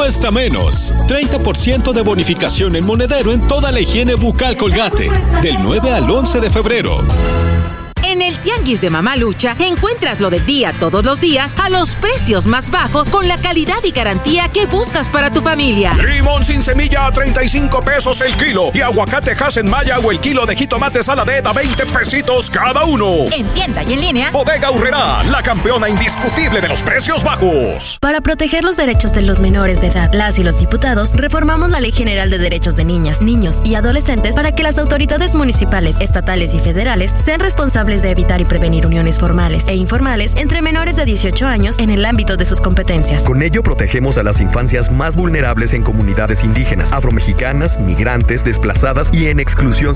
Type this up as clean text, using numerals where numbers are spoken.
cuesta menos. 30% de bonificación en monedero en toda la higiene bucal Colgate. Del 9 al 11 de febrero. En el Tianguis de Mamalucha encuentras lo del día todos los días a los precios más bajos con la calidad y garantía que buscas para tu familia. Limón sin semilla a 35 pesos el kilo y aguacate Hass Maya o el kilo de jitomate saladet a 20 pesitos cada uno. En tienda y en línea. Bodega Aurrerá, la campeona indiscutible de los precios bajos. Para proteger los derechos de los menores de edad, las y los diputados reformamos la Ley General de Derechos de Niñas, Niños y Adolescentes para que las autoridades municipales, estatales y federales sean responsables de evitar y prevenir uniones formales e informales entre menores de 18 años en el ámbito de sus competencias. Con ello protegemos a las infancias más vulnerables en comunidades indígenas, afromexicanas, migrantes, desplazadas y en exclusión